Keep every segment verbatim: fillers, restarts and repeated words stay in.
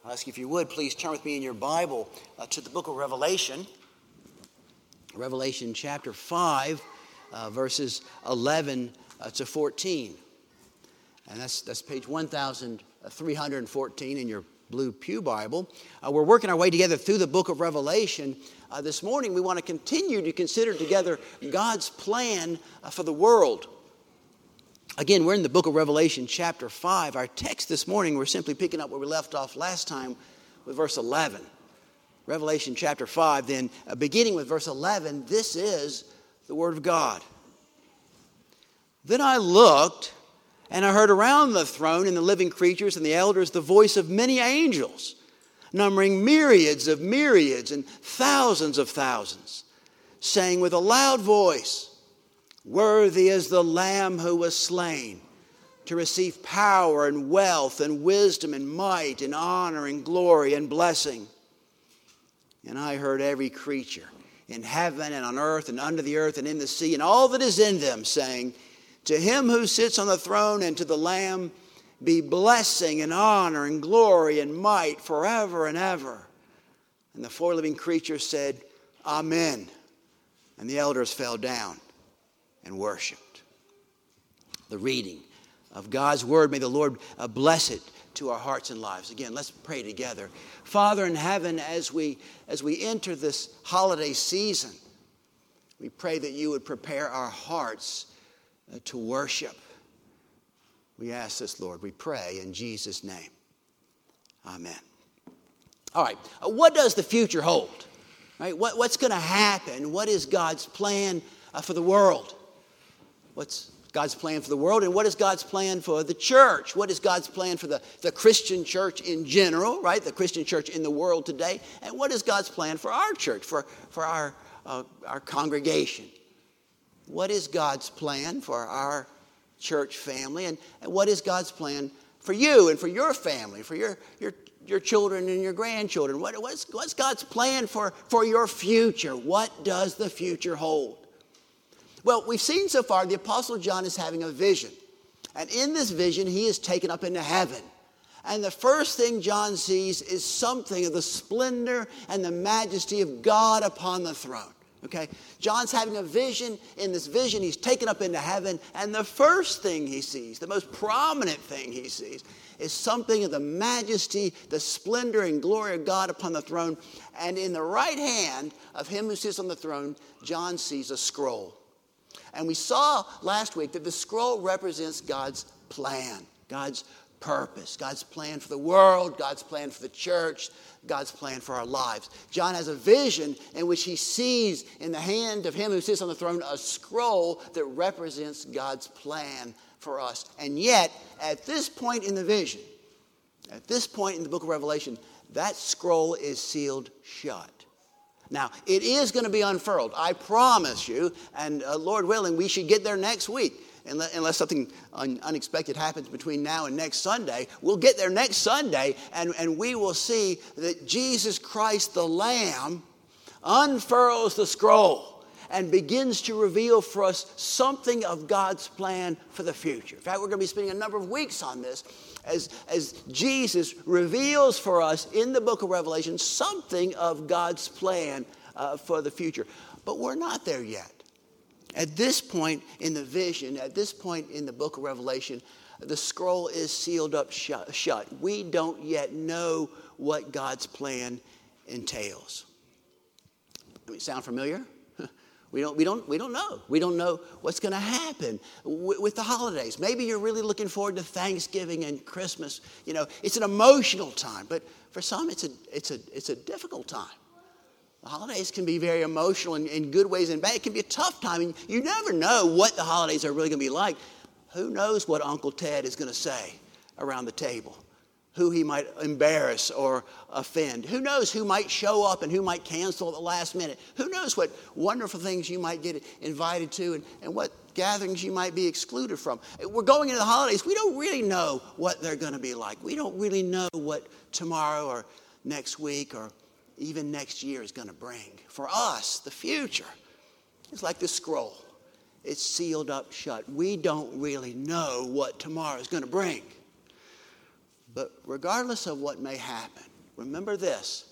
I'll ask you if you would, please turn with me in your Bible uh, to the book of Revelation. Revelation chapter five, uh, verses eleven uh, to fourteen. And that's, that's page one thousand three hundred fourteen in your Blue Pew Bible. Uh, we're working our way together through the book of Revelation. Uh, this morning we want to continue to consider together God's plan uh, for the world. Again, we're in the book of Revelation chapter five. Our text this morning, we're simply picking up where we left off last time with verse eleven. Revelation chapter five, then uh, beginning with verse eleven, this is the word of God. Then I looked, and I heard around the throne and the living creatures and the elders the voice of many angels, numbering myriads of myriads and thousands of thousands, saying with a loud voice, "Worthy is the Lamb who was slain to receive power and wealth and wisdom and might and honor and glory and blessing." And I heard every creature in heaven and on earth and under the earth and in the sea and all that is in them saying, "To him who sits on the throne and to the Lamb be blessing and honor and glory and might forever and ever." And the four living creatures said, "Amen." And the elders fell down and worshiped. The reading of God's word. May the Lord uh, bless it to our hearts and lives. Again, let's pray together. Father in heaven, as we as we enter this holiday season, we pray that you would prepare our hearts uh, to worship. We ask this, Lord. We pray in Jesus' name. Amen. All right. Uh, what does the future hold? Right? What, what's going to happen? What is God's plan uh, for the world? What's God's plan for the world, and what is God's plan for the church? What is God's plan for the, the Christian church in general, right? The Christian church in the world today. And what is God's plan for our church, for, for our, uh, our congregation? What is God's plan for our church family? And, and what is God's plan for you and for your family, for your, your, your children and your grandchildren? What, what's, what's God's plan for, for your future? What does the future hold? Well, we've seen so far the Apostle John is having a vision. And in this vision, he is taken up into heaven. And the first thing John sees is something of the splendor and the majesty of God upon the throne. Okay? John's having a vision. In this vision, he's taken up into heaven. And the first thing he sees, the most prominent thing he sees, is something of the majesty, the splendor and glory of God upon the throne. And in the right hand of him who sits on the throne, John sees a scroll. And we saw last week that the scroll represents God's plan, God's purpose, God's plan for the world, God's plan for the church, God's plan for our lives. John has a vision in which he sees in the hand of him who sits on the throne a scroll that represents God's plan for us. And yet, at this point in the vision, at this point in the book of Revelation, that scroll is sealed shut. Now, it is going to be unfurled, I promise you, and uh, Lord willing, we should get there next week. Unless, unless something un- unexpected happens between now and next Sunday, we'll get there next Sunday, and, and we will see that Jesus Christ, the Lamb, unfurls the scroll and begins to reveal for us something of God's plan for the future. In fact, we're going to be spending a number of weeks on this as, as Jesus reveals for us in the book of Revelation something of God's plan uh, for the future. But we're not there yet. At this point in the vision, at this point in the book of Revelation, the scroll is sealed up shut. shut. We don't yet know what God's plan entails. Does it sound familiar? We don't, we don't, we don't know. We don't know what's going to happen w- with the holidays. Maybe you're really looking forward to Thanksgiving and Christmas. You know, it's an emotional time, but for some, it's a, it's a, it's a difficult time. The holidays can be very emotional in, in good ways and bad. It can be a tough time, and you never know what the holidays are really going to be like. Who knows what Uncle Ted is going to say around the table? Who he might embarrass or offend. Who knows who might show up and who might cancel at the last minute. Who knows what wonderful things you might get invited to and, and what gatherings you might be excluded from. We're going into the holidays. We don't really know what they're going to be like. We don't really know what tomorrow or next week or even next year is going to bring. For us, the future is like this scroll. It's sealed up shut. We don't really know what tomorrow is going to bring. But regardless of what may happen, remember this.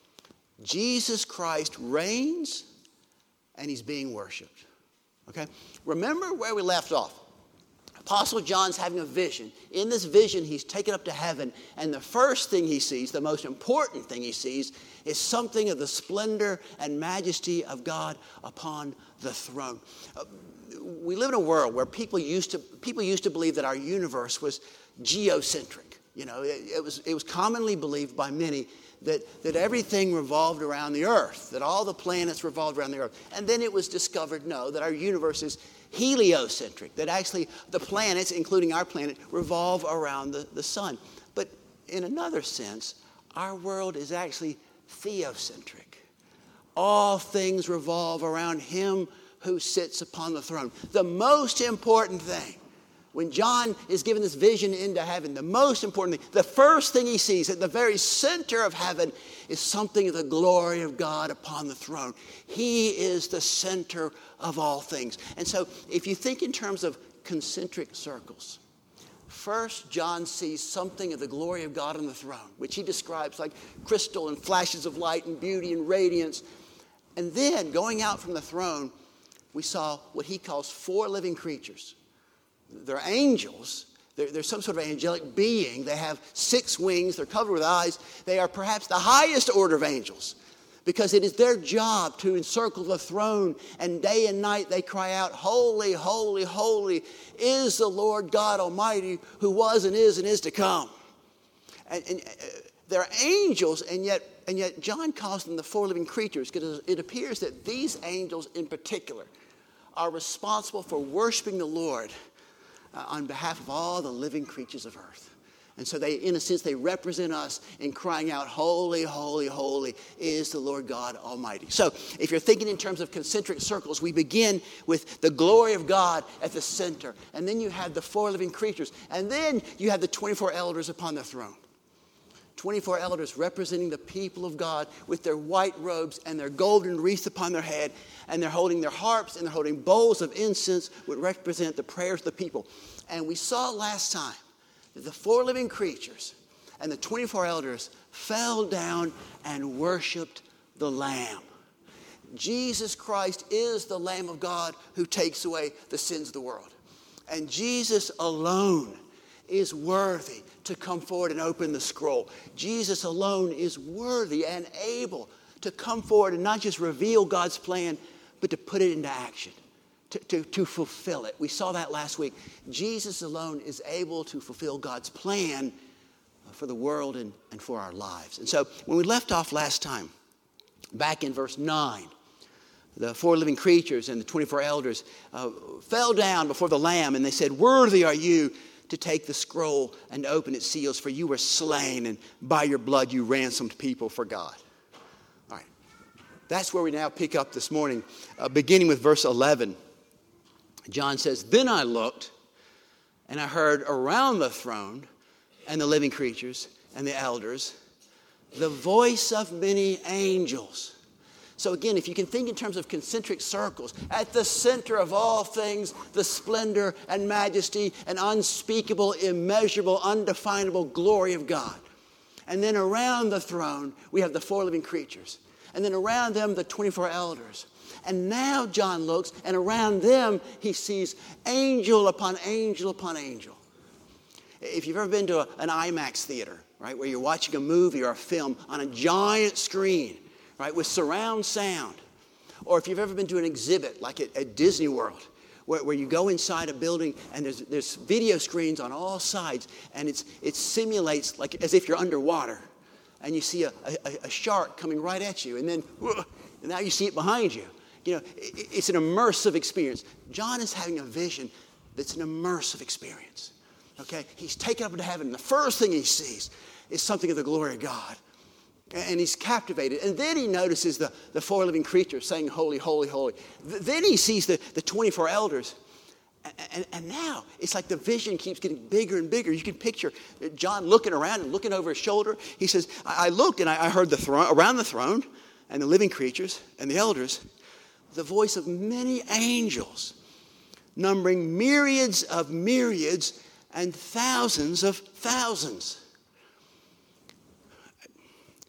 Jesus Christ reigns and he's being worshiped. Okay? Remember where we left off. Apostle John's having a vision. In this vision, he's taken up to heaven, and the first thing he sees, the most important thing he sees, is something of the splendor and majesty of God upon the throne. Uh, we live in a world where people used to people used to believe that our universe was geocentric. You know, it, it was it was commonly believed by many that, that everything revolved around the earth, that all the planets revolved around the earth. And then it was discovered, no, that our universe is heliocentric, that actually the planets, including our planet, revolve around the, the sun. But in another sense, our world is actually theocentric. All things revolve around him who sits upon the throne. The most important thing, when John is given this vision into heaven, the most important thing, the first thing he sees at the very center of heaven is something of the glory of God upon the throne. He is the center of all things. And so if you think in terms of concentric circles, first John sees something of the glory of God on the throne, which he describes like crystal and flashes of light and beauty and radiance. And then going out from the throne, we saw what he calls four living creatures. They're angels. They're, they're some sort of angelic being. They have six wings. They're covered with eyes. They are perhaps the highest order of angels because it is their job to encircle the throne, and day and night they cry out, "Holy, holy, holy is the Lord God Almighty, who was and is and is to come." And, and uh, they're angels, and yet, and yet John calls them the four living creatures because it appears that these angels in particular are responsible for worshiping the Lord Uh, on behalf of all the living creatures of earth. And so they, in a sense, they represent us in crying out, "Holy, holy, holy is the Lord God Almighty." So if you're thinking in terms of concentric circles, we begin with the glory of God at the center. And then you have the four living creatures. And then you have the twenty-four elders upon the throne. twenty-four elders representing the people of God with their white robes and their golden wreaths upon their head. And they're holding their harps and they're holding bowls of incense which represent the prayers of the people. And we saw last time that the four living creatures and the twenty-four elders fell down and worshiped the Lamb. Jesus Christ is the Lamb of God who takes away the sins of the world. And Jesus alone is worthy to come forward and open the scroll. Jesus alone is worthy and able to come forward and not just reveal God's plan, but to put it into action, to, to, to fulfill it. We saw that last week. Jesus alone is able to fulfill God's plan for the world and, and for our lives. And so when we left off last time, back in verse nine, the four living creatures and the twenty-four elders uh, fell down before the Lamb and they said, "Worthy are you to take the scroll and open its seals, for you were slain, and by your blood you ransomed people for God." All right. That's where we now pick up this morning, uh, beginning with verse eleven. John says, "Then I looked, and I heard around the throne and the living creatures and the elders the voice of many angels." So again, if you can think in terms of concentric circles, at the center of all things, the splendor and majesty and unspeakable, immeasurable, undefinable glory of God. And then around the throne, we have the four living creatures. And then around them, the twenty-four elders. And now John looks, and around them, he sees angel upon angel upon angel. If you've ever been to a, an IMAX theater, right, where you're watching a movie or a film on a giant screen, right, with surround sound. Or if you've ever been to an exhibit like at, at Disney World, where, where you go inside a building and there's, there's video screens on all sides, and it's, it simulates like as if you're underwater. And you see a, a, a shark coming right at you, and then and now you see it behind you. You know, it, it's an immersive experience. John is having a vision that's an immersive experience. Okay? He's taken up into heaven, and the first thing he sees is something of the glory of God. And he's captivated. And then he notices the, the four living creatures saying, "Holy, holy, holy." Then he sees the, the twenty-four elders. And, and, and now it's like the vision keeps getting bigger and bigger. You can picture John looking around and looking over his shoulder. He says, I, I looked and I, I heard the throne, around the throne and the living creatures and the elders, the voice of many angels, numbering myriads of myriads and thousands of thousands.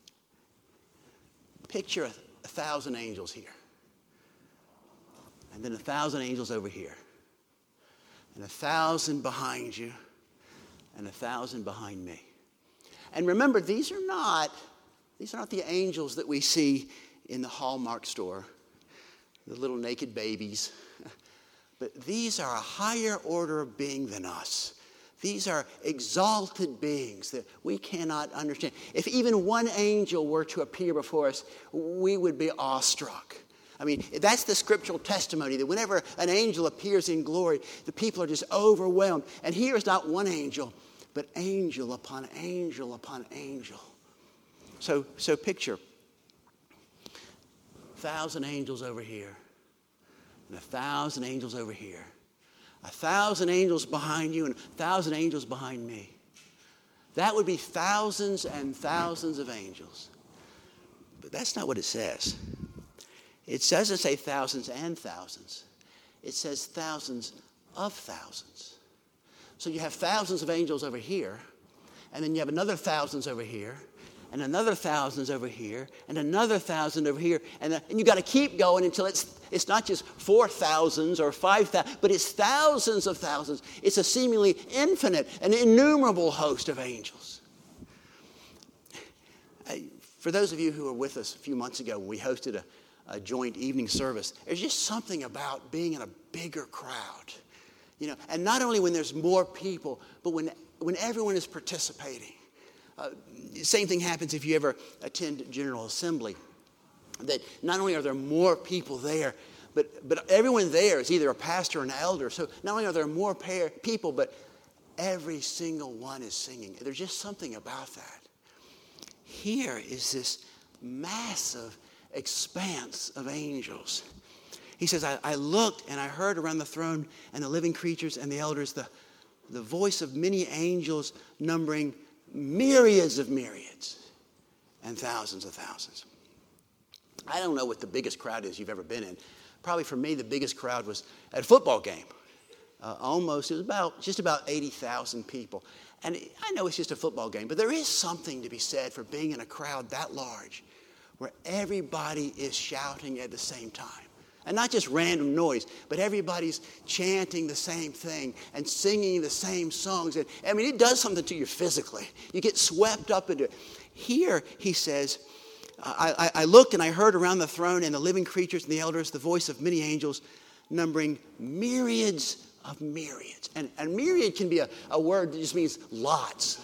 picture a, a thousand angels here. And then a thousand angels over here. And a thousand behind you. And a thousand behind me. And remember, these are not, these are not the angels that we see in the Hallmark store. The little naked babies. But these are a higher order of being than us. These are exalted beings that we cannot understand. If even one angel were to appear before us, we would be awestruck. I mean, that's the scriptural testimony, that whenever an angel appears in glory, the people are just overwhelmed. And here is not one angel, but angel upon angel upon angel. So, so picture a thousand angels over here, and a thousand angels over here. A thousand angels behind you and a thousand angels behind me. That would be thousands and thousands of angels. But that's not what it says. It doesn't say thousands and thousands. It says thousands of thousands. So you have thousands of angels over here, and then you have another thousands over here, and another thousands over here, and another thousand over here, and, uh, and you got to keep going until it's it's not just four thousands or five thousand, but it's thousands of thousands. It's a seemingly infinite and innumerable host of angels. I, for those of you who were with us a few months ago when we hosted a, a joint evening service, there's just something about being in a bigger crowd, you know, and not only when there's more people, but when when everyone is participating. Uh, same thing happens if you ever attend General Assembly. That not only are there more people there, but, but everyone there is either a pastor or an elder. So not only are there more pair, people, but every single one is singing. There's just something about that. Here is this massive expanse of angels. He says, I, I looked and I heard around the throne and the living creatures and the elders the, the voice of many angels numbering myriads of myriads and thousands of thousands. I don't know what the biggest crowd is you've ever been in. Probably for me, the biggest crowd was at a football game. Uh, almost, it was about just about eighty thousand people. And I know it's just a football game, but there is something to be said for being in a crowd that large where everybody is shouting at the same time. And not just random noise, but everybody's chanting the same thing and singing the same songs. And, I mean, it does something to you physically. You get swept up into it. Here, he says, I, I, I looked and I heard around the throne and the living creatures and the elders the voice of many angels numbering myriads of myriads. And, and myriad can be a, a word that just means lots.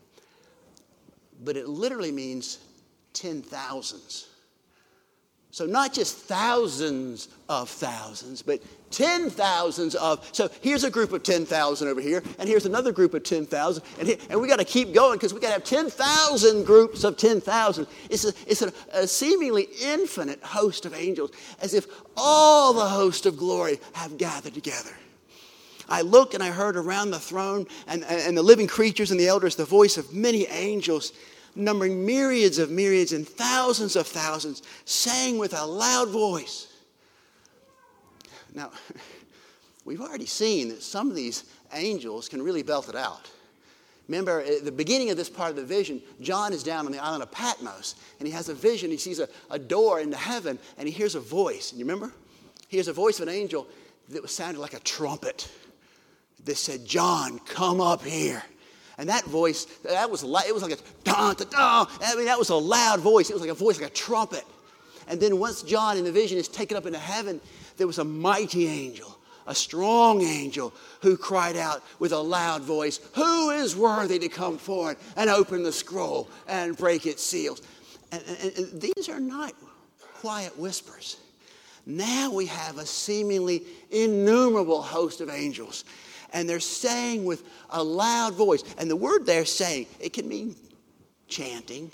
But it literally means ten thousands. So not just thousands of thousands, but ten thousands of. So here's a group of ten thousand over here, and here's another group of ten thousand, and, here, and we got to keep going because we got to have ten thousand groups of ten thousand. It's, a, it's a, a seemingly infinite host of angels, as if all the host of glory have gathered together. I looked and I heard around the throne and, and the living creatures and the elders the voice of many angels, numbering myriads of myriads and thousands of thousands, saying with a loud voice. Now, we've already seen that some of these angels can really belt it out. Remember, at the beginning of this part of the vision, John is down on the island of Patmos, and he has a vision. He sees a, a door into heaven, and he hears a voice. And you remember? He hears a voice of an angel that was sounded like a trumpet that said, John, come up here. And that voice, that was it was like a da da da. I mean, that was a loud voice. It was like a voice like a trumpet. And then once John in the vision is taken up into heaven, there was a mighty angel, a strong angel, who cried out with a loud voice, "Who is worthy to come forward and open the scroll and break its seals?" And, and, and these are not quiet whispers. Now we have a seemingly innumerable host of angels. And they're saying with a loud voice. And the word they're saying, it can mean chanting.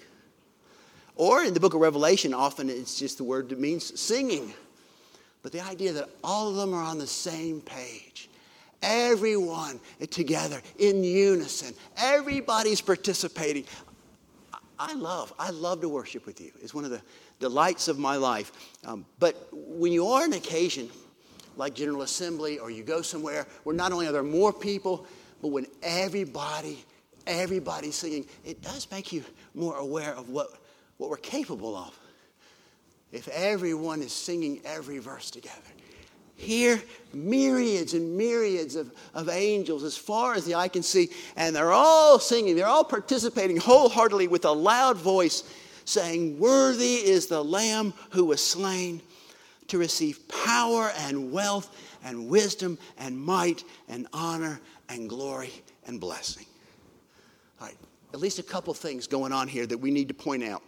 Or in the book of Revelation, often it's just the word that means singing. But the idea that all of them are on the same page. Everyone together in unison. Everybody's participating. I love, I love to worship with you. It's one of the delights of my life. Um, but when you are on occasion, like General Assembly, or you go somewhere where not only are there more people, but when everybody, everybody's singing, it does make you more aware of what, what we're capable of. if everyone is singing every verse together. Here, myriads and myriads of, of angels as far as the eye can see, and they're all singing, they're all participating wholeheartedly with a loud voice, saying, "Worthy is the Lamb who was slain to receive power and wealth and wisdom and might and honor and glory and blessing." All right, at least a couple things going on here that we need to point out.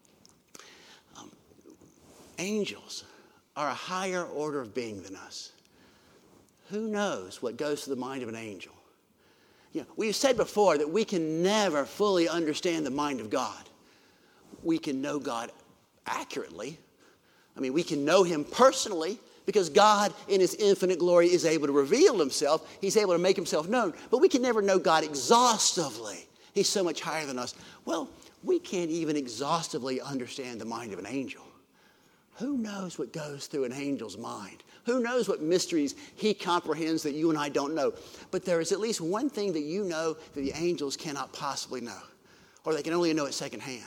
Um, angels are a higher order of being than us. Who knows what goes through the mind of an angel? You know, we've said before that we can never fully understand the mind of God. We can know God accurately. I mean, we can know him personally because God in his infinite glory is able to reveal himself. He's able to make himself known. But we can never know God exhaustively. He's so much higher than us. Well, we can't even exhaustively understand the mind of an angel. Who knows what goes through an angel's mind? Who knows what mysteries he comprehends that you and I don't know? But there is at least one thing that you know that the angels cannot possibly know, or they can only know it secondhand.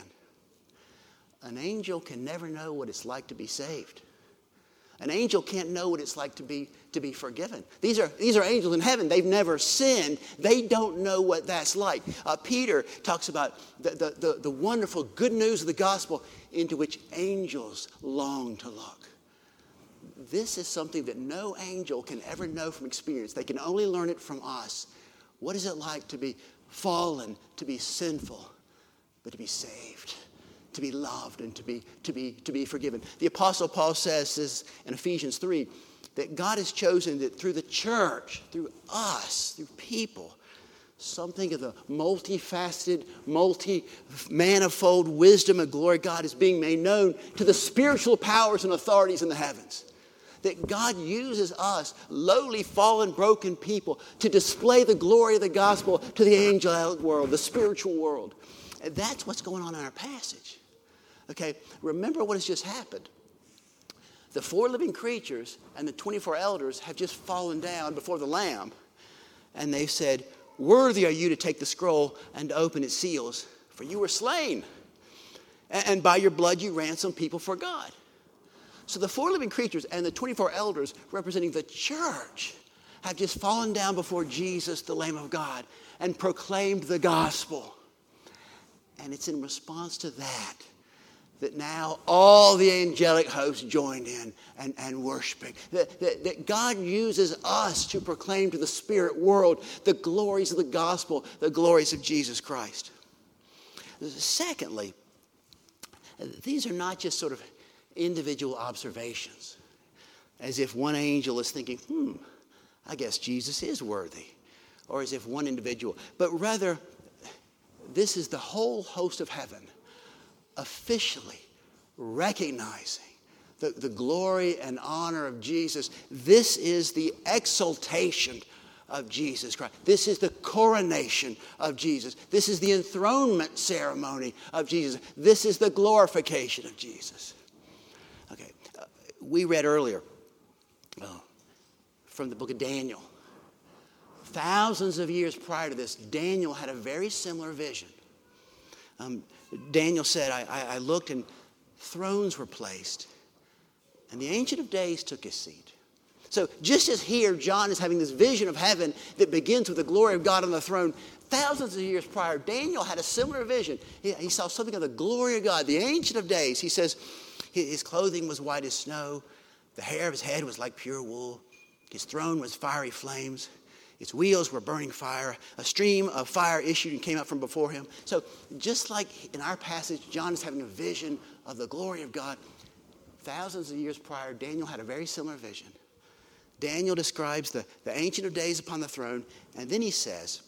An angel can never know what it's like to be saved. An angel can't know what it's like to be, to be forgiven. These are, these are angels in heaven. They've never sinned. They don't know what that's like. Uh, Peter talks about the, the, the, the wonderful good news of the gospel into which angels long to look. This is something that no angel can ever know from experience. They can only learn it from us. What is it like to be fallen, to be sinful, but to be saved? To be loved and to be, to be, to be forgiven. The Apostle Paul says this in Ephesians three, that God has chosen that through the church, through us, through people, something of the multifaceted, multi-manifold wisdom and glory of God is being made known to the spiritual powers and authorities in the heavens. That God uses us, lowly, fallen, broken people, to display the glory of the gospel to the angelic world, the spiritual world. And that's what's going on in our passage. Okay, remember what has just happened. The four living creatures and the twenty-four elders have just fallen down before the Lamb. And they said, "Worthy are you to take the scroll and to open its seals, for you were slain. And by your blood you ransomed people for God." So the four living creatures and the twenty-four elders representing the church have just fallen down before Jesus, the Lamb of God, and proclaimed the gospel. And it's in response to that that now all the angelic hosts joined in and, and worshiping. That, that, that God uses us to proclaim to the spirit world the glories of the gospel, the glories of Jesus Christ. Secondly, these are not just sort of individual observations, as if one angel is thinking, hmm, I guess Jesus is worthy, or as if one individual, but rather this is the whole host of heaven officially recognizing the, the glory and honor of Jesus. This is the exaltation of Jesus Christ. This is the coronation of Jesus. This is the enthronement ceremony of Jesus. This is the glorification of Jesus. Okay, uh, we read earlier uh, from the book of Daniel. Thousands of years prior to this, Daniel had a very similar vision. Um, Daniel said, I, I, I looked and thrones were placed, and the Ancient of Days took his seat. So just as here, John is having this vision of heaven that begins with the glory of God on the throne, thousands of years prior, Daniel had a similar vision. He, he saw something of the glory of God, the Ancient of Days. He says his clothing was white as snow. The hair of his head was like pure wool. His throne was fiery flames. Its wheels were burning fire. A stream of fire issued and came out from before him. So just like in our passage, John is having a vision of the glory of God. Thousands of years prior, Daniel had a very similar vision. Daniel describes the, the Ancient of Days upon the throne, and then he says,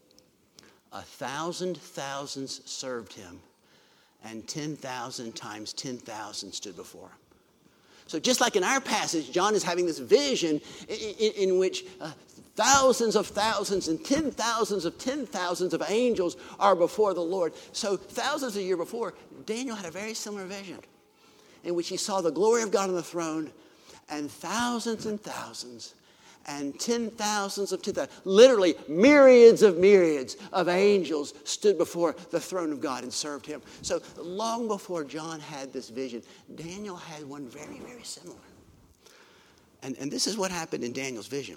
a thousand thousands served him, and ten thousand times ten thousand stood before him. So just like in our passage, John is having this vision in, in, in which uh, thousands of thousands and ten thousands of ten thousands of angels are before the Lord. So thousands of years before, Daniel had a very similar vision in which he saw the glory of God on the throne and thousands and thousands and ten thousands of ten thousands, literally myriads of myriads of angels stood before the throne of God and served him. So long before John had this vision, Daniel had one very, very similar. And, and this is what happened in Daniel's vision.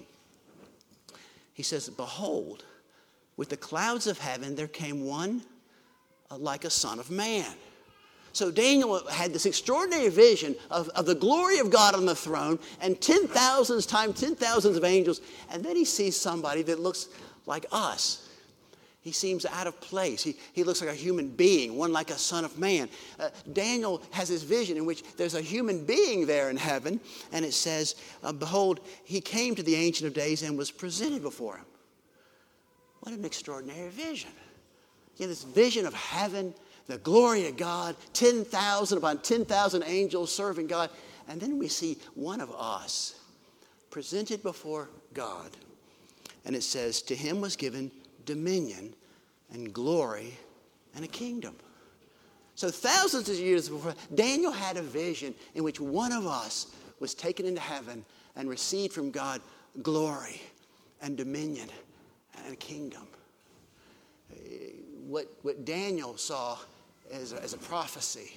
He says, behold, with the clouds of heaven there came one uh, like a son of man. So Daniel had this extraordinary vision of, of the glory of God on the throne and ten thousands times ten thousands of angels. And then he sees somebody that looks like us. He seems out of place. He, he looks like a human being, one like a son of man. Uh, Daniel has this vision in which there's a human being there in heaven. And it says, uh, behold, he came to the Ancient of Days and was presented before him. What an extraordinary vision. You know, this vision of heaven, the glory of God, ten thousand upon ten thousand angels serving God. And then we see one of us presented before God. And it says, to him was given dominion and glory and a kingdom. So thousands of years before, Daniel had a vision in which one of us was taken into heaven and received from God glory and dominion and a kingdom. What, what Daniel saw as a, as a prophecy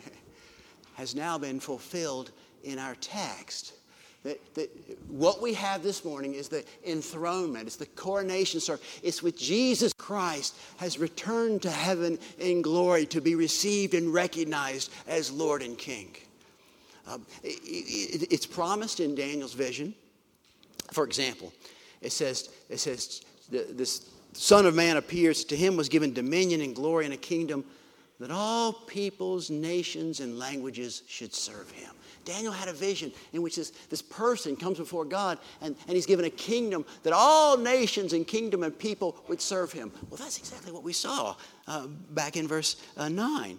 has now been fulfilled in our text. That, that what we have this morning is the enthronement. It's the coronation service. It's with Jesus Christ has returned to heaven in glory to be received and recognized as Lord and King. Um, it, it, it's promised in Daniel's vision. For example, it says, it says this Son of Man appears. To him was given dominion and glory and a kingdom that all peoples, nations, and languages should serve him. Daniel had a vision in which this, this person comes before God and, and he's given a kingdom that all nations and kingdom and people would serve him. Well, that's exactly what we saw uh, back in verse uh, nine.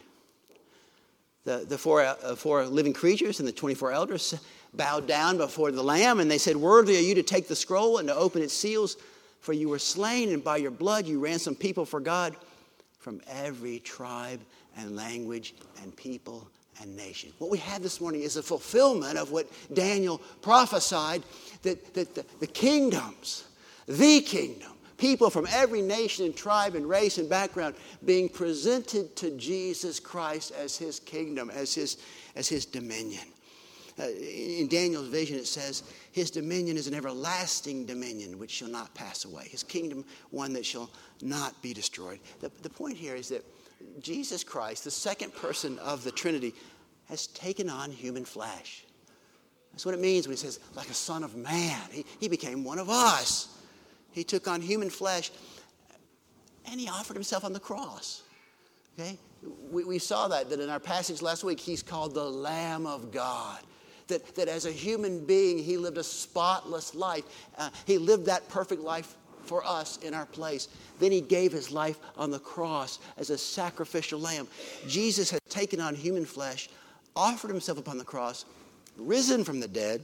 The, the four, uh, four living creatures and the twenty-four elders bowed down before the Lamb, and they said, worthy are you to take the scroll and to open its seals, for you were slain, and by your blood you ransomed people for God from every tribe and language and people and nation. What we have this morning is a fulfillment of what Daniel prophesied, that, that the, the kingdoms, the kingdom, people from every nation and tribe and race and background being presented to Jesus Christ as his kingdom, as his, as his dominion. Uh, in Daniel's vision it says, his dominion is an everlasting dominion which shall not pass away. His kingdom, one that shall not be destroyed. The, the point here is that Jesus Christ, the second person of the Trinity, has taken on human flesh. That's what it means when he says, like a son of man. He, he became one of us. He took on human flesh, and he offered himself on the cross. Okay? We, we saw that, that in our passage last week, he's called the Lamb of God. That, that as a human being, he lived a spotless life. Uh, he lived that perfect life for us in our place. Then he gave his life on the cross as a sacrificial lamb. Jesus has taken on human flesh, offered himself upon the cross, risen from the dead,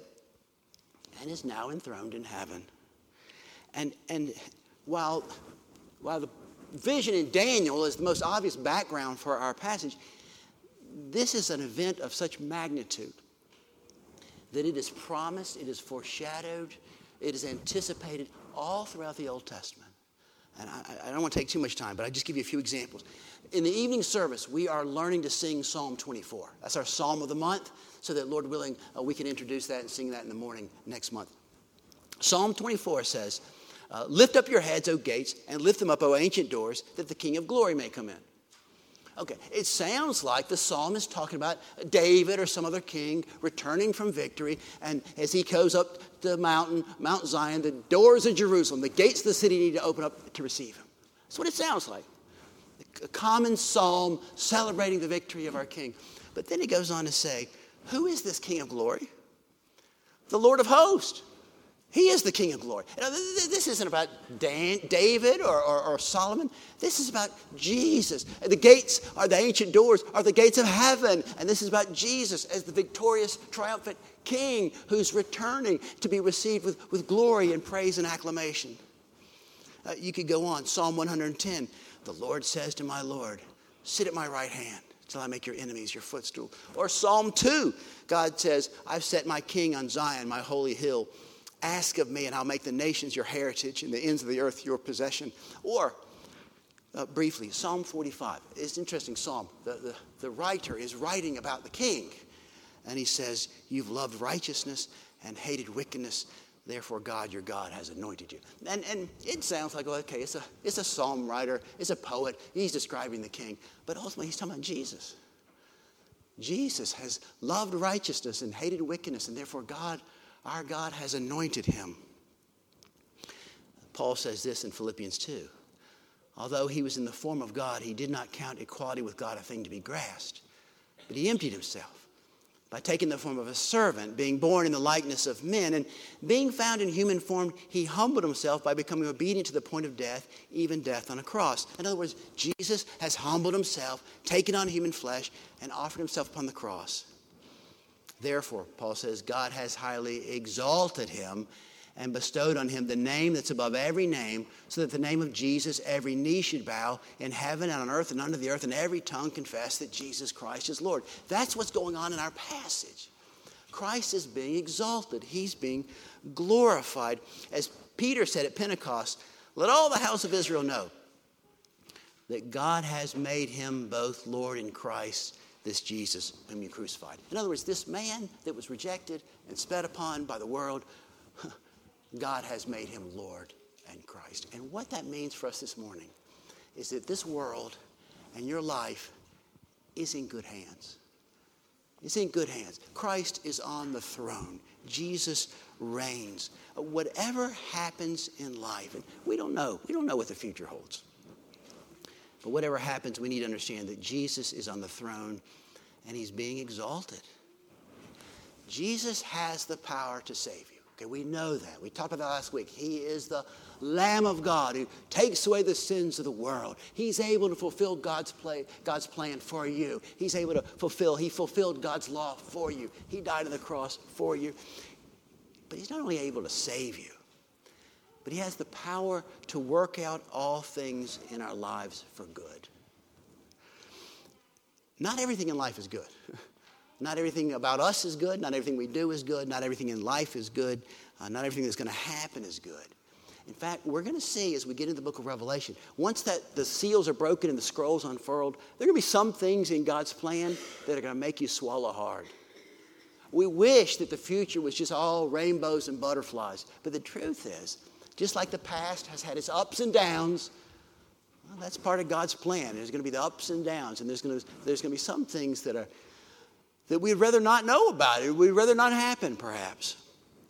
and is now enthroned in heaven. And, and while, while the vision in Daniel is the most obvious background for our passage, this is an event of such magnitude that it is promised, it is foreshadowed, it is anticipated all throughout the Old Testament. And I, I don't want to take too much time, but I'll just give you a few examples. In the evening service, we are learning to sing Psalm twenty-four. That's our psalm of the month, so that, Lord willing, uh, we can introduce that and sing that in the morning next month. Psalm twenty-four says, uh, lift up your heads, O gates, and lift them up, O ancient doors, that the King of glory may come in. Okay, it sounds like the psalm is talking about David or some other king returning from victory, and as he goes up the mountain, Mount Zion, the doors of Jerusalem, the gates of the city need to open up to receive him. That's what it sounds like. A common psalm celebrating the victory of our king. But then it goes on to say, who is this King of glory? The Lord of hosts. He is the King of glory. Now, this isn't about Dan, David or, or, or Solomon. This is about Jesus. The gates are the ancient doors, are the gates of heaven. And this is about Jesus as the victorious, triumphant King who's returning to be received with, with glory and praise and acclamation. Uh, you could go on. Psalm one hundred ten. The Lord says to my Lord, sit at my right hand till I make your enemies your footstool. Or Psalm two. God says, I've set my king on Zion, my holy hill. Ask of me, and I'll make the nations your heritage and the ends of the earth your possession. Or, uh, briefly, Psalm forty-five. It's an interesting psalm. The, the, the writer is writing about the king. And he says, you've loved righteousness and hated wickedness. Therefore, God, your God, has anointed you. And, and it sounds like, well, okay, it's a, it's a psalm writer. It's a poet. He's describing the king. But ultimately, he's talking about Jesus. Jesus has loved righteousness and hated wickedness. And therefore, God, our God, has anointed him. Paul says this in Philippians two. Although he was in the form of God, he did not count equality with God a thing to be grasped. But he emptied himself by taking the form of a servant, being born in the likeness of men, and being found in human form, he humbled himself by becoming obedient to the point of death, even death on a cross. In other words, Jesus has humbled himself, taken on human flesh, and offered himself upon the cross. Therefore, Paul says, God has highly exalted him and bestowed on him the name that's above every name, so that the name of Jesus every knee should bow in heaven and on earth and under the earth, and every tongue confess that Jesus Christ is Lord. That's what's going on in our passage. Christ is being exalted. He's being glorified. As Peter said at Pentecost, let all the house of Israel know that God has made him both Lord and Christ, this Jesus whom you crucified. In other words, this man that was rejected and spat upon by the world, God has made him Lord and Christ. And what that means for us this morning is that this world and your life is in good hands. It's in good hands. Christ is on the throne. Jesus reigns. Whatever happens in life, and we don't know. We don't know what the future holds. But whatever happens, we need to understand that Jesus is on the throne and he's being exalted. Jesus has the power to save you. Okay, we know that. We talked about that last week. He is the Lamb of God who takes away the sins of the world. He's able to fulfill God's play, God's plan for you. He's able to fulfill, he fulfilled God's law for you. He died on the cross for you. But he's not only able to save you, but he has the power to work out all things in our lives for good. Not everything in life is good. Not everything about us is good. Not everything we do is good. Not everything in life is good. Uh, not everything that's going to happen is good. In fact, we're going to see as we get into the book of Revelation, once that the seals are broken and the scrolls unfurled, there are going to be some things in God's plan that are going to make you swallow hard. We wish that the future was just all rainbows and butterflies. But the truth is, just like the past has had its ups and downs, well, that's part of God's plan. There's going to be the ups and downs, and there's going to, there's going to be some things that are that we'd rather not know about it. We'd rather not happen, perhaps.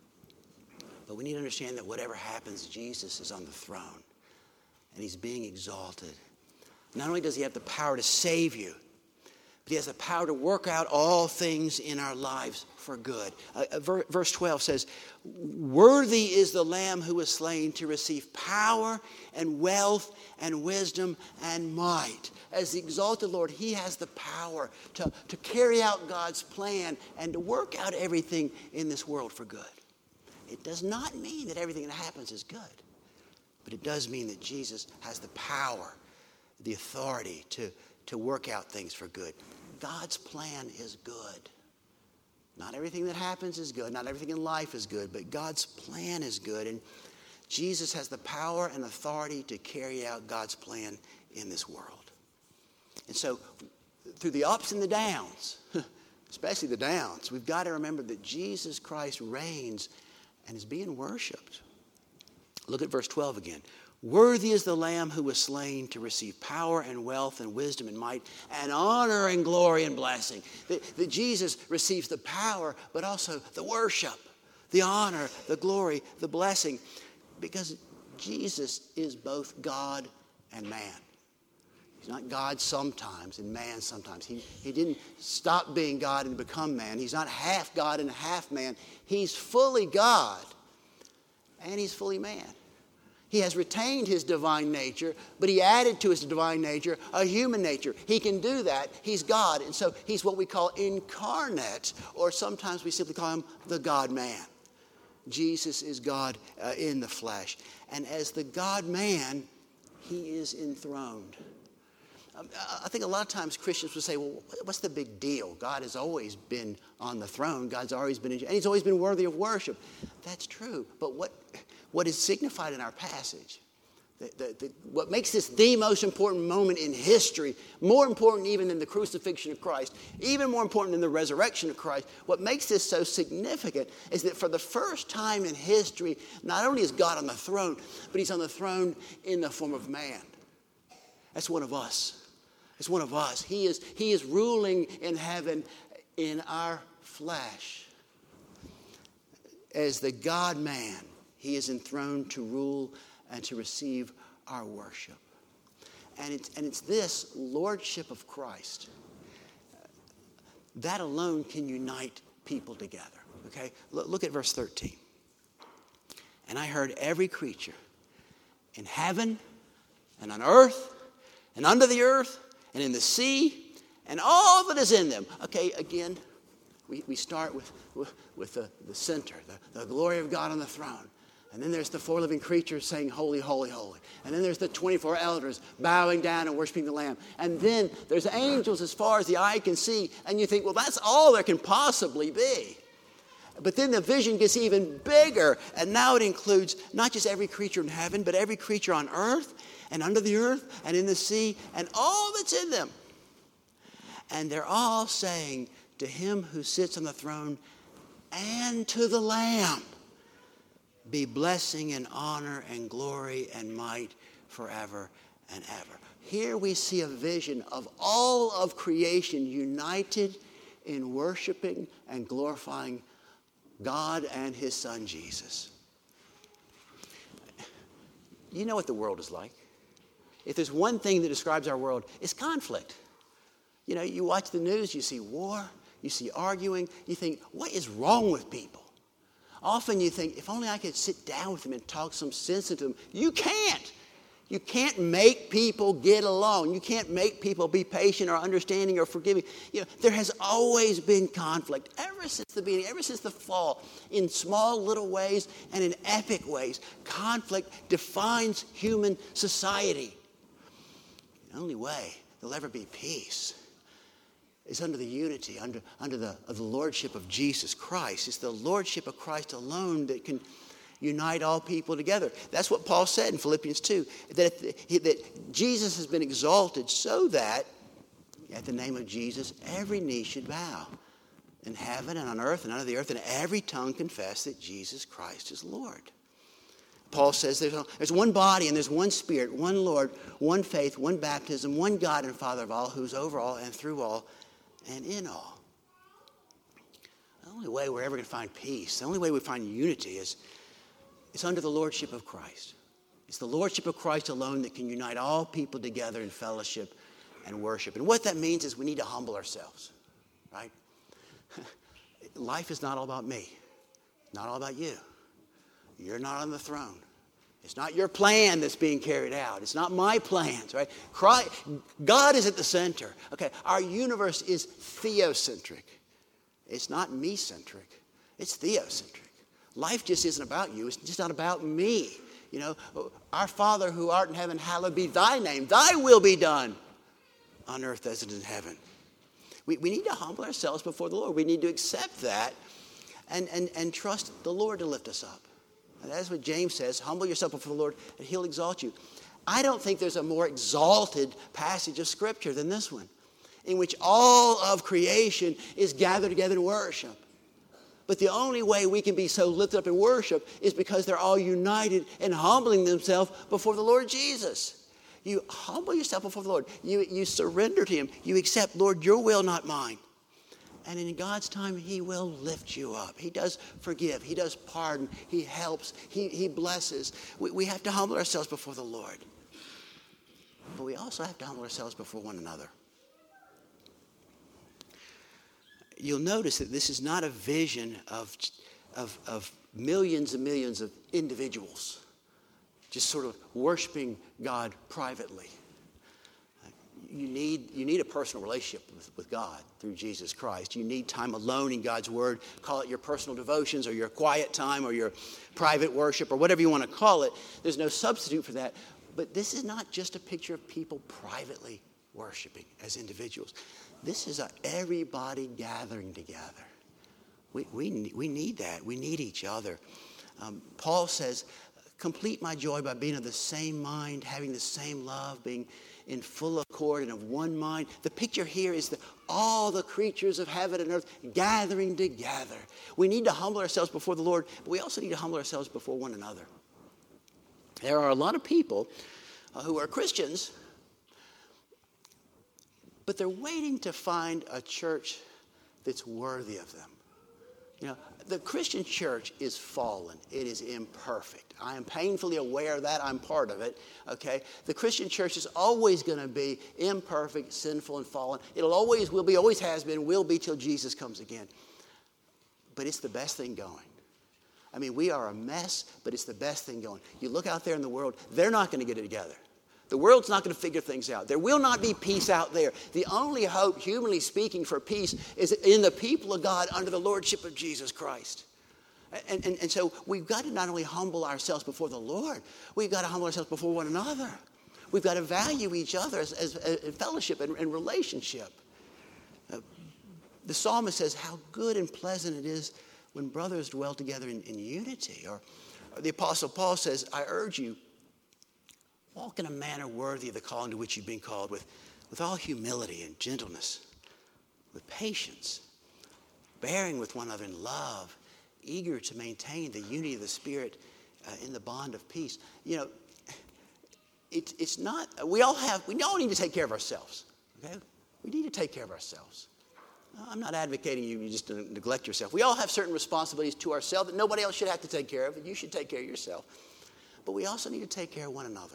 But we need to understand that whatever happens, Jesus is on the throne, and he's being exalted. Not only does he have the power to save you, but he has the power to work out all things in our lives for good. Uh, verse twelve says, worthy is the Lamb who was slain to receive power and wealth and wisdom and might. As the exalted Lord, he has the power to, to carry out God's plan and to work out everything in this world for good. It does not mean that everything that happens is good, but it does mean that Jesus has the power, the authority to, to work out things for good. God's plan is good. Not everything that happens is good. Not everything in life is good, but God's plan is good. And Jesus has the power and authority to carry out God's plan in this world. And so through the ups and the downs, especially the downs, we've got to remember that Jesus Christ reigns and is being worshiped. Look at verse twelve again. Worthy is the Lamb who was slain to receive power and wealth and wisdom and might and honor and glory and blessing. That, that Jesus receives the power, but also the worship, the honor, the glory, the blessing. Because Jesus is both God and man. He's not God sometimes and man sometimes. He, he didn't stop being God and become man. He's not half God and half man. He's fully God and he's fully man. He has retained his divine nature, but he added to his divine nature a human nature. He can do that. He's God. And so he's what we call incarnate, or sometimes we simply call him the God-man. Jesus is God uh, in the flesh. And as the God-man, he is enthroned. Um, I think a lot of times Christians would say, well, what's the big deal? God has always been on the throne. God's always been, in, and he's always been worthy of worship. That's true. But what, what is signified in our passage, the, the, the, what makes this the most important moment in history, more important even than the crucifixion of Christ, even more important than the resurrection of Christ, what makes this so significant is that for the first time in history, not only is God on the throne, but he's on the throne in the form of man. That's one of us. It's one of us. He is, he is ruling in heaven in our flesh. As the God-man, he is enthroned to rule and to receive our worship. And it's, and it's this lordship of Christ that alone can unite people together. Okay? Look, look at verse thirteen. And I heard every creature in heaven and on earth and under the earth and in the sea, and all that is in them. Okay, again, we, we start with, with, with the, the center, the, the glory of God on the throne. And then there's the four living creatures saying, holy, holy, holy. And then there's the twenty-four elders bowing down and worshiping the Lamb. And then there's angels as far as the eye can see. And you think, well, that's all there can possibly be. But then the vision gets even bigger. And now it includes not just every creature in heaven, but every creature on earth and under the earth and in the sea and all that's in them. And they're all saying to him who sits on the throne and to the Lamb, be blessing and honor and glory and might forever and ever. Here we see a vision of all of creation united in worshiping and glorifying God and his son Jesus. You know what the world is like. If there's one thing that describes our world, it's conflict. You know, you watch the news, you see war, you see arguing, you think, what is wrong with people? Often you think, if only I could sit down with them and talk some sense into them. You can't. You can't make people get along. You can't make people be patient or understanding or forgiving. You know, there has always been conflict ever since the beginning, ever since the fall, in small little ways and in epic ways. Conflict defines human society. The only way there'll ever be peace is under the unity, under, under the, of the lordship of Jesus Christ. It's the lordship of Christ alone that can unite all people together. That's what Paul said in Philippians two, that, that Jesus has been exalted so that at the name of Jesus, every knee should bow in heaven and on earth and under the earth, and every tongue confess that Jesus Christ is Lord. Paul says there's, there's one body and there's one Spirit, one Lord, one faith, one baptism, one God and Father of all, who's over all and through all and in all. The only way we're ever going to find peace, the only way we find unity is it's under the lordship of Christ. It's the lordship of Christ alone that can unite all people together in fellowship and worship. And what that means is we need to humble ourselves, right? Life is not all about me. It's not all about you. You're not on the throne. It's not your plan that's being carried out. It's not my plans, right? Christ, God is at the center. Okay, our universe is theocentric. It's not me-centric. It's theocentric. Life just isn't about you. It's just not about me. You know, our Father who art in heaven, hallowed be thy name. Thy will be done on earth as it is in heaven. We, we need to humble ourselves before the Lord. We need to accept that and, and, and trust the Lord to lift us up. And that's what James says, humble yourself before the Lord and he'll exalt you. I don't think there's a more exalted passage of Scripture than this one, in which all of creation is gathered together in worship. But the only way we can be so lifted up in worship is because they're all united and humbling themselves before the Lord Jesus. You humble yourself before the Lord. You, you surrender to him. You accept, Lord, your will, not mine. And in God's time, he will lift you up. He does forgive. He does pardon. He helps. He, he blesses. We, we have to humble ourselves before the Lord. But we also have to humble ourselves before one another. You'll notice that this is not a vision of, of, of millions and millions of individuals just sort of worshiping God privately. You need, you need a personal relationship with, with God through Jesus Christ. You need time alone in God's Word. Call it your personal devotions or your quiet time or your private worship or whatever you want to call it. There's no substitute for that. But this is not just a picture of people privately worshiping as individuals. This is a everybody gathering together. We, we, we need that. We need each other. Um, Paul says, complete my joy by being of the same mind, having the same love, being in full accord and of one mind. The picture here is that all the creatures of heaven and earth gathering together. We need to humble ourselves before the Lord, but we also need to humble ourselves before one another. There are a lot of people uh, who are Christians, but they're waiting to find a church that's worthy of them. You know, the Christian church is fallen. It is imperfect. I am painfully aware of that. I'm part of it, okay? The Christian church is always going to be imperfect, sinful, and fallen. It'll always will be, always has been, will be till Jesus comes again. But it's the best thing going. I mean, we are a mess, but it's the best thing going. You look out there in the world, they're not going to get it together. The world's not going to figure things out. There will not be peace out there. The only hope, humanly speaking, for peace is in the people of God under the lordship of Jesus Christ. And, and, and so we've got to not only humble ourselves before the Lord, we've got to humble ourselves before one another. We've got to value each other as, as, as fellowship and, and relationship. Uh, the psalmist says how good and pleasant it is when brothers dwell together in, in unity. Or, or the Apostle Paul says, I urge you, walk in a manner worthy of the calling to which you've been called, with, with all humility and gentleness, with patience, bearing with one another in love, eager to maintain the unity of the Spirit uh, in the bond of peace. You know, it, it's not, we all have, we all need to take care of ourselves, okay? We need to take care of ourselves. I'm not advocating you, you just neglect yourself. We all have certain responsibilities to ourselves that nobody else should have to take care of, and you should take care of yourself. But we also need to take care of one another.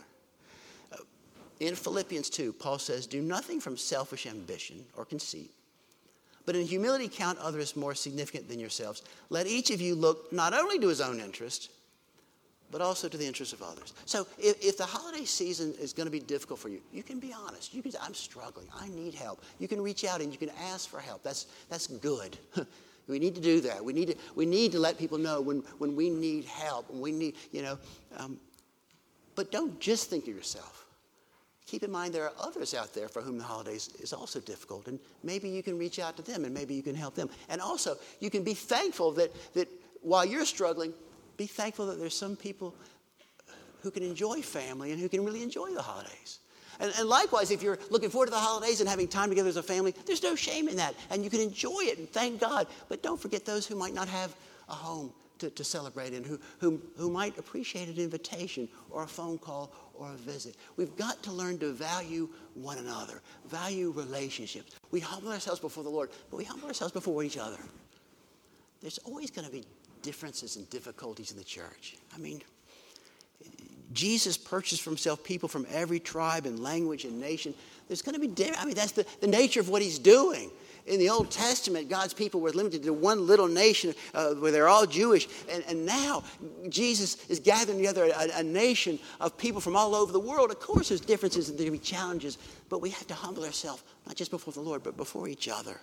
In Philippians two, Paul says, do nothing from selfish ambition or conceit, but in humility count others more significant than yourselves. Let each of you look not only to his own interest, but also to the interest of others. So if, if the holiday season is going to be difficult for you, you can be honest. You can say, I'm struggling. I need help. You can reach out and you can ask for help. That's, that's good. We need to do that. We need to, we need to let people know when, when we need help, and we need, you know, um, but don't just think of yourself. Keep in mind there are others out there for whom the holidays is also difficult, and maybe you can reach out to them and maybe you can help them. And also, you can be thankful that, that while you're struggling, be thankful that there's some people who can enjoy family and who can really enjoy the holidays. And, and likewise, if you're looking forward to the holidays and having time together as a family, there's no shame in that, and you can enjoy it and thank God. But don't forget those who might not have a home to, to celebrate in, who, who, who might appreciate an invitation or a phone call or a visit. We've got to learn to value one another, value relationships. We humble ourselves before the Lord, but we humble ourselves before each other. There's always going to be differences and difficulties in the church. I mean, Jesus purchased for himself people from every tribe and language and nation. There's going to be, I mean, that's the, the nature of what he's doing. In the Old Testament, God's people were limited to one little nation uh, where they're all Jewish. And, and now Jesus is gathering together a, a nation of people from all over the world. Of course, there's differences and there will be challenges, but we have to humble ourselves, not just before the Lord, but before each other.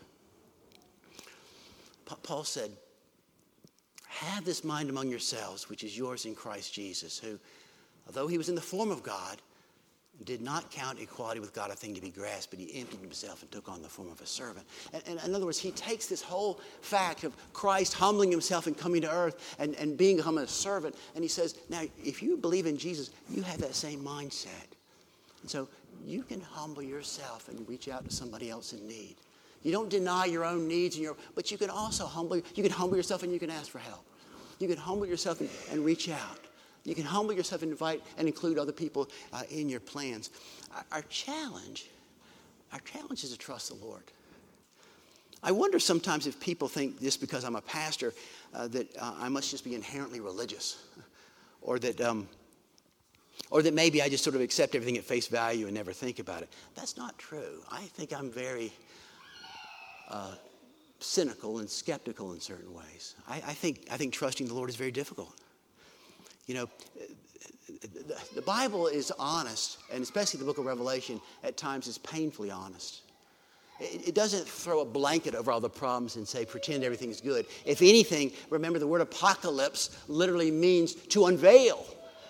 Pa- Paul said, have this mind among yourselves, which is yours in Christ Jesus, who, although he was in the form of God, did not count equality with God a thing to be grasped, but he emptied himself and took on the form of a servant. And, and in other words, he takes this whole fact of Christ humbling himself and coming to earth and, and being become a servant, and he says, now, if you believe in Jesus, you have that same mindset. And so you can humble yourself and reach out to somebody else in need. You don't deny your own needs, and your, but you can also humble, you can humble yourself and you can ask for help. You can humble yourself and, and reach out. You can humble yourself and invite and include other people uh, in your plans. Our, our challenge, our challenge is to trust the Lord. I wonder sometimes if people think just because I'm a pastor uh, that uh, I must just be inherently religious, or that, um, or that maybe I just sort of accept everything at face value and never think about it. That's not true. I think I'm very uh, cynical and skeptical in certain ways. I, I think I think trusting the Lord is very difficult. You know, the Bible is honest, and especially the book of Revelation at times is painfully honest. It doesn't throw a blanket over all the problems and say, pretend everything's good. If anything, remember the word apocalypse literally means to unveil.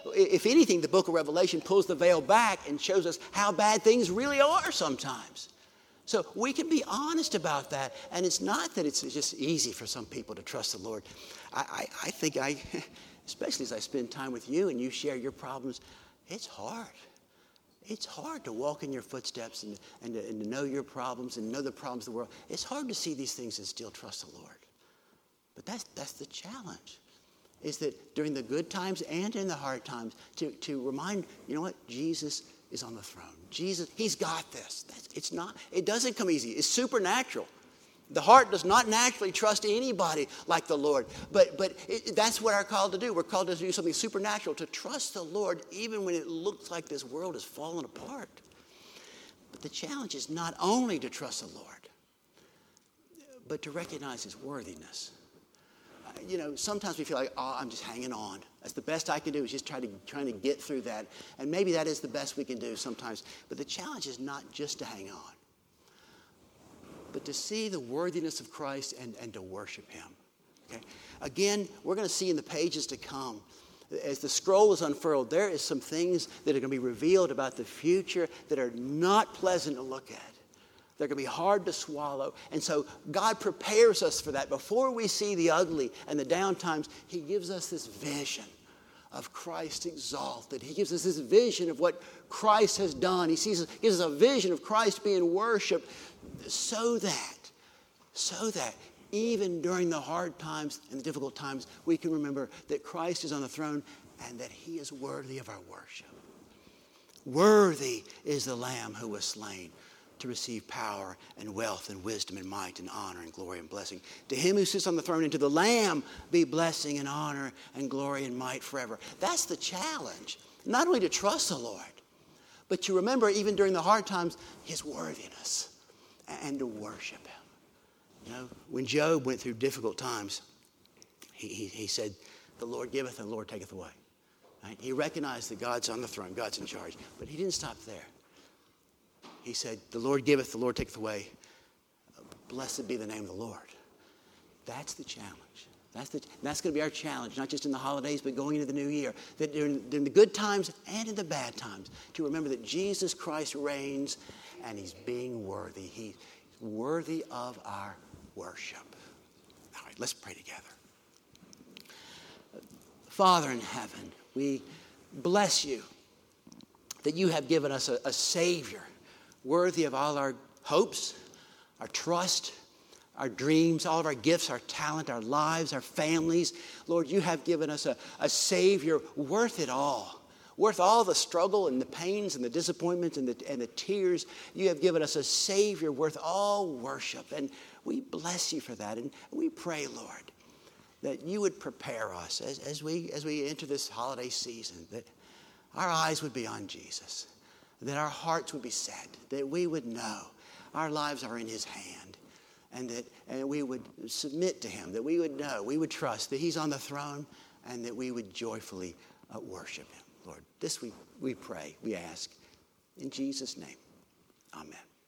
if anything, the book of Revelation pulls the veil back and shows us how bad things really are sometimes. So we can be honest about that. And it's not that it's just easy for some people to trust the Lord. I, I, I think I, especially as I spend time with you and you share your problems, it's hard. It's hard to walk in your footsteps and, and, to, and to know your problems and know the problems of the world. It's hard to see these things and still trust the Lord. But that's, that's the challenge, is that during the good times and in the hard times, to, to remind, you know what, Jesus is on the throne. Jesus, he's got this. That's, it's not, it doesn't come easy. It's supernatural. The heart does not naturally trust anybody like the Lord. But, but it, that's what we're called to do. We're called to do something supernatural, to trust the Lord even when it looks like this world is falling apart. But the challenge is not only to trust the Lord, but to recognize his worthiness. Uh, you know, sometimes we feel like, oh, I'm just hanging on. That's the best I can do, is just try to, trying to get through that. And maybe that is the best we can do sometimes. But the challenge is not just to hang on, but to see the worthiness of Christ and, and to worship him. Okay? Again, we're going to see in the pages to come, as the scroll is unfurled, there is some things that are going to be revealed about the future that are not pleasant to look at. They're going to be hard to swallow. And so God prepares us for that. Before we see the ugly and the down times, he gives us this vision of Christ exalted. He gives us this vision of what Christ has done. He sees, gives us a vision of Christ being worshiped, so that, so that even during the hard times and the difficult times, we can remember that Christ is on the throne and that he is worthy of our worship. Worthy is the Lamb who was slain to receive power and wealth and wisdom and might and honor and glory and blessing. To him who sits on the throne and to the Lamb be blessing and honor and glory and might forever. That's the challenge. Not only to trust the Lord, but to remember even during the hard times his worthiness and to worship him. You know, when Job went through difficult times, he, he, he said, the Lord giveth and the Lord taketh away. Right? He recognized that God's on the throne, God's in charge. But he didn't stop there. He said, the Lord giveth, the Lord taketh away. Blessed be the name of the Lord. That's the challenge. That's, the, that's going to be our challenge, not just in the holidays, but going into the new year. That during, during the good times and in the bad times, to remember that Jesus Christ reigns and he's being worthy. He's worthy of our worship. All right, let's pray together. Father in heaven, we bless you that you have given us a, a Savior worthy of all our hopes, our trust, our dreams, all of our gifts, our talent, our lives, our families. Lord, you have given us a, a Savior worth it all, worth all the struggle and the pains and the disappointments and the, and the tears. You have given us a Savior worth all worship. And we bless you for that. And we pray, Lord, that you would prepare us as, as, we, as we enter this holiday season, that our eyes would be on Jesus, that our hearts would be set, that we would know our lives are in his hand, and that and we would submit to him, that we would know, we would trust that he's on the throne, and that we would joyfully uh, worship him. Lord, this we, we pray, we ask, in Jesus' name, amen.